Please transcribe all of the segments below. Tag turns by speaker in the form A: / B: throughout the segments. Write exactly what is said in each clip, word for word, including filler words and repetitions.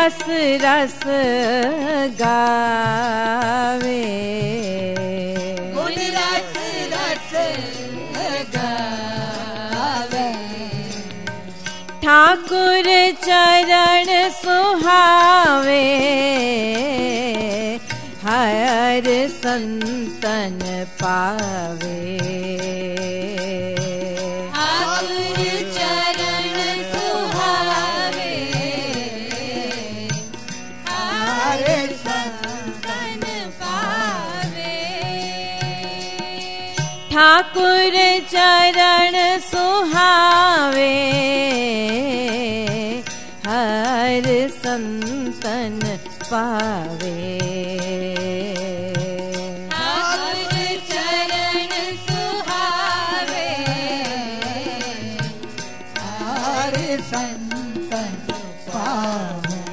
A: रस रस गावे,
B: गुण रस रस गावे।
A: ठाकुर चरण सुहावे, हर संतन पावे।
B: ठाकुर चरण सुहावे, हर संतन पावे।
A: ठाकुर चरण सुहावे, हर संतन पावे।
B: ठाकुर चरण सुहावे, हर संतन पावे।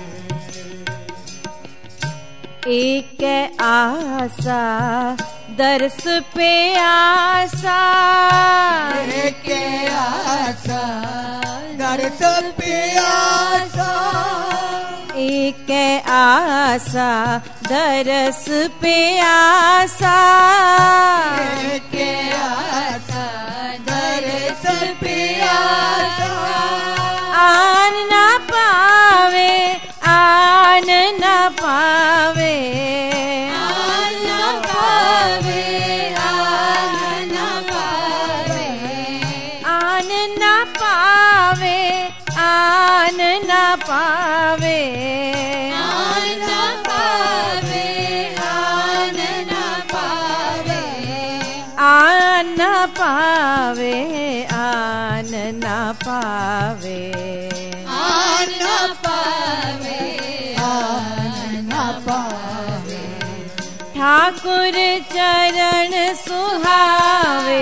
A: एक आशा दर्श पे आशा,
B: एक आशा दर्श पे आशा।
A: एक आशा दरस पे आशा,
B: एक आशा दर्श पे आशा।
A: आन न पावे, आन न पावे,
B: आन न पावे, आन न पावे।
A: आन न पावे, आन न पावे,
B: आन न पावे, आन न पावे।
A: आन न पावे, आन न पावे।
B: आन न पावे, आन न पावे।
A: ठाकुर चरण सुहावे,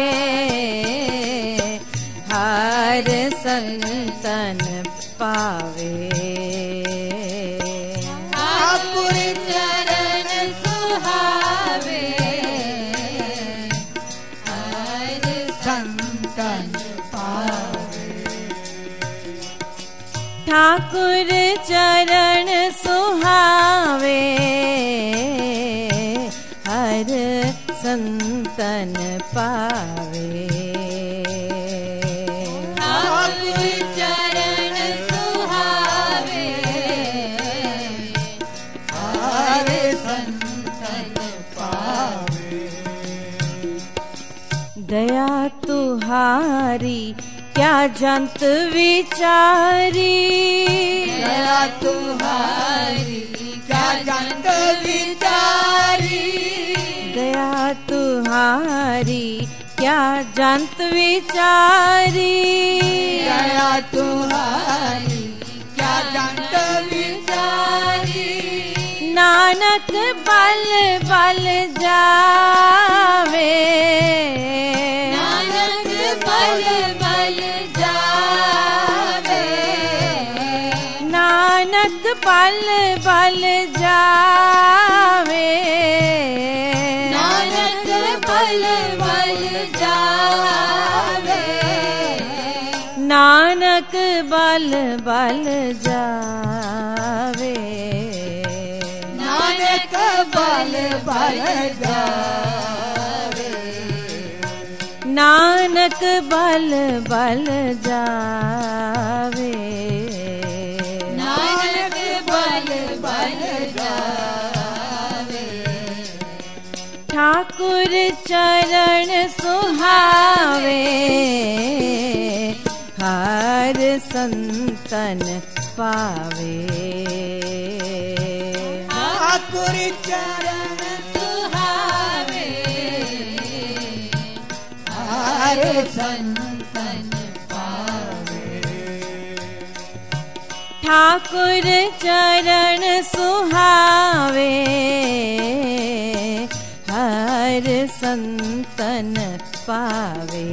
A: हर संतन पावे।
B: ठाकुर चरण सुहावे, हर संतन पावे।
A: ठाकुर चरण सुहावे, हर संतन पावे।
B: ठाकुर चरण सुहावे, हर संतन पावे।
A: दया तुहारी क्या जंत विचारी,
B: दया तुहारी क्या जंत विचारी।
A: दया तुहारी क्या जंत विचारी,
B: दया तुहारी क्या जंत विचारी।
A: नानक बल बल जावे,
B: नानक बल बल जावे।
A: नानक बल बल जावे,
B: नानक बल बल जावे।
A: नानक बल बल जावे,
B: नानक बल बल जावे।
A: नानक बल बल जावे,
B: नानक बल बल जावे।
A: ठाकुर चरण सुहावे, हर संतन पावे।
B: ठाकुर चरण सुहावे, हर संतन पावे।
A: ठाकुर चरण सुहावे, हर संतन पावे।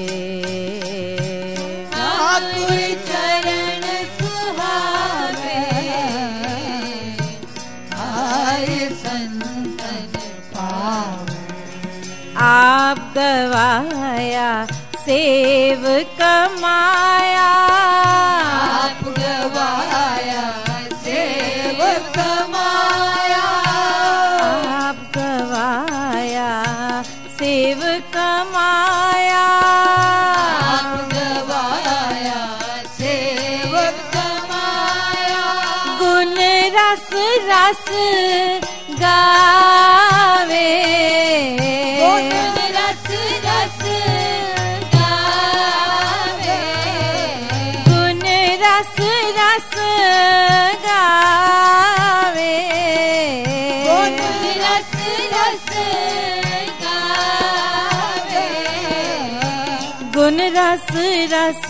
B: ठाकुर चरण सुहावे, हर संतन पावे।
A: आप गवाया सेव कमाया,
B: आप गवाया सेव
A: सेव कमाया
B: आप गवाया सेव कमाया
A: गुण रस रस गावे
B: गुण रस रस गावे
A: गुण रस रस गावे
B: गुण रस रस गावे
A: गुण रस रस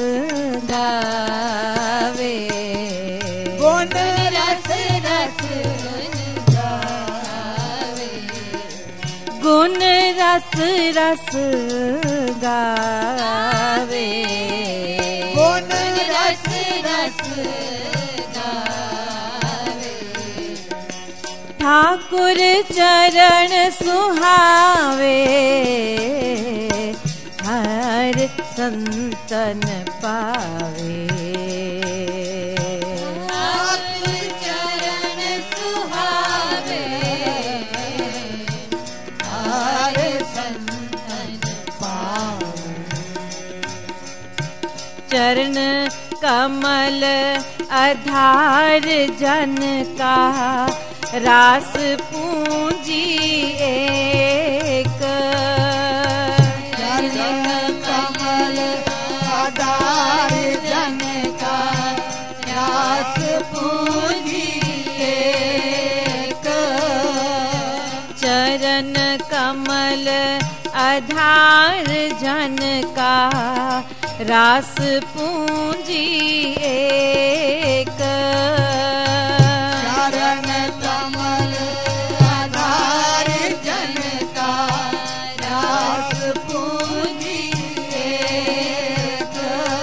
A: गावे
B: गुण रस रस गावे
A: गुण रस रस गावे
B: गुण रस रस गावे
A: ठाकुर चरण सुहावे हर संतन पावे
B: ठाकुर चरण सुहावे हर संतन पावे
A: चरण कमल आधार जन का रास पूंजी एक
B: चरण कमल आधार जन का रास पूंजी एक
A: चरण कमल आधार जन का रास पूंजी एक
B: चरण कमल आधार जन का रास पूंजी एक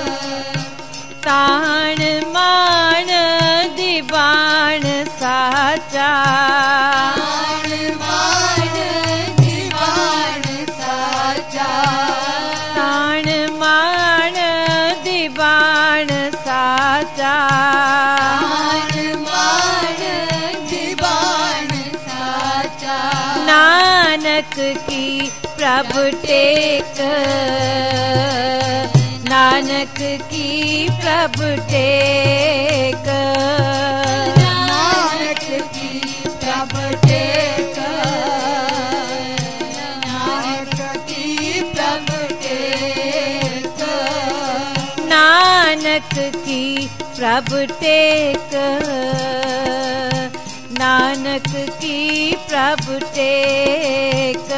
A: ताण मान दिवाण साचा
B: ताण मान दीवान साचा
A: ताण मान दिवाण साचा
B: ताण मान दीवान साचा
A: नानक की प्रभु टेक नानक की प्रभु टेक
B: नानक की प्रभ टेक नानक की प्रभ टेक
A: नानक की प्रभु टेक नानक की प्रभु टेक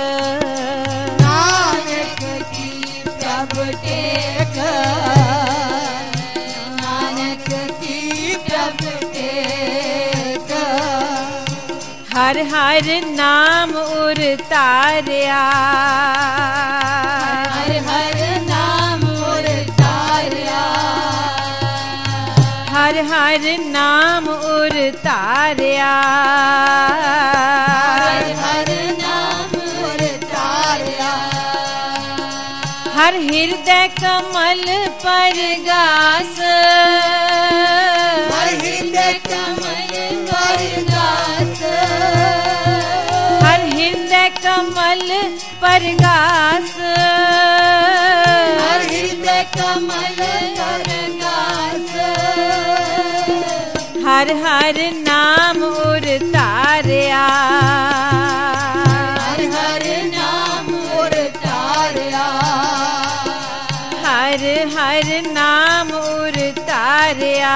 B: नानक की प्रभ टेक नानक की प्रभ टेक
A: हर हर नाम उरतारिया
B: हर हर नाम उरतारिया
A: हर हर नाम उरतारिया
B: हर हर नाम उरतारिया
A: हर हृदय कमल पर गास
B: हर हृदय कमल पर गास
A: हर हृदय कमल पर गास
B: हर हृदय कमल पर गास
A: हर हर नाम उरतारिया
B: हर हर नाम उरतारिया
A: हर हर नाम उरतारिया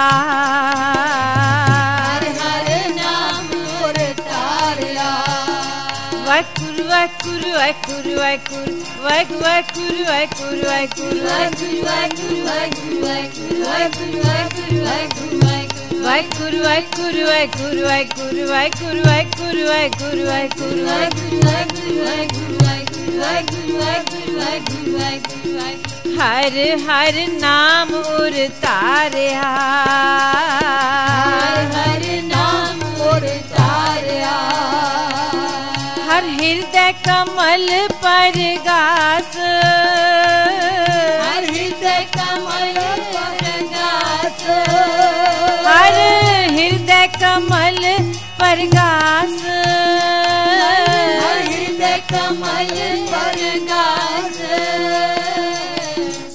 B: हर हर नाम उरतारिया
A: वाकुर वाकुर वाकुर वाकुर वाक वाकुर वाकुर वाकुर
B: वाकुर वाकुर वाकुर वाकुर वाकुर वाकुर वाकुर
A: वाकुर
B: वाकुर
A: वाकुर वाकुर वाकुर वाकुर वाकुर वाकुर वाकुर हर हर नाम उरतारिया
B: हर नाम उरतारिया
A: हर हृदय कमल पर गास
B: हर हृदय कमल पर गास
A: हर हृदय कमल पर गास
B: हर हृदय कमल पर